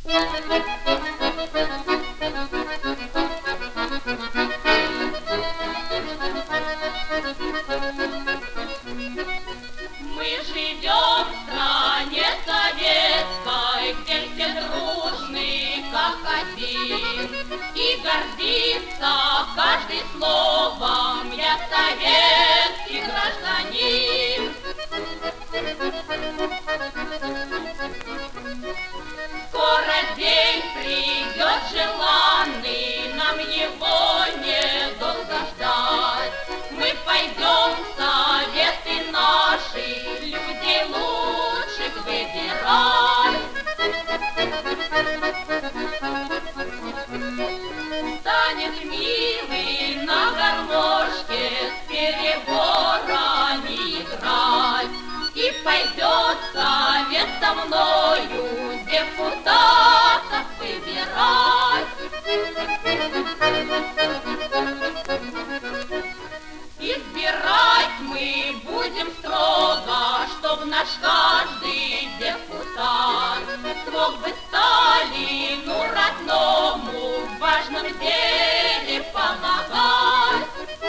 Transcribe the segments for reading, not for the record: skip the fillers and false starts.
Мы живем в стране советской, где все дружны, как один, и гордится каждый словом: я советский гражданин. Скоро день придет желанный, нам его недолго ждать. Мы пойдем в советы наши, людей лучших выбирать. Станет милый на гармошке с переборами играть, и пойдет совет со мною депутатов выбирать. Избирать мы будем строго, чтоб наш каждый депутат смог бы Сталину родному в важном деле помогать.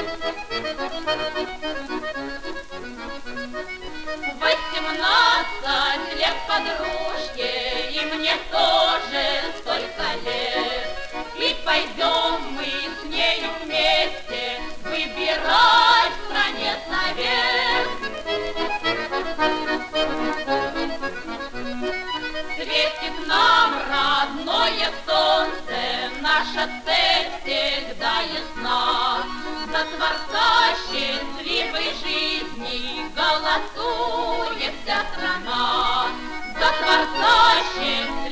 18 лет подружке, и мне тоже столько лет, и пойдем мы с нею вместе выбирать в стране совет. Светит нам родное солнце, наша цель всегда ясна. За Творца счастливой жизни голосует вся страна. За Творца счастливой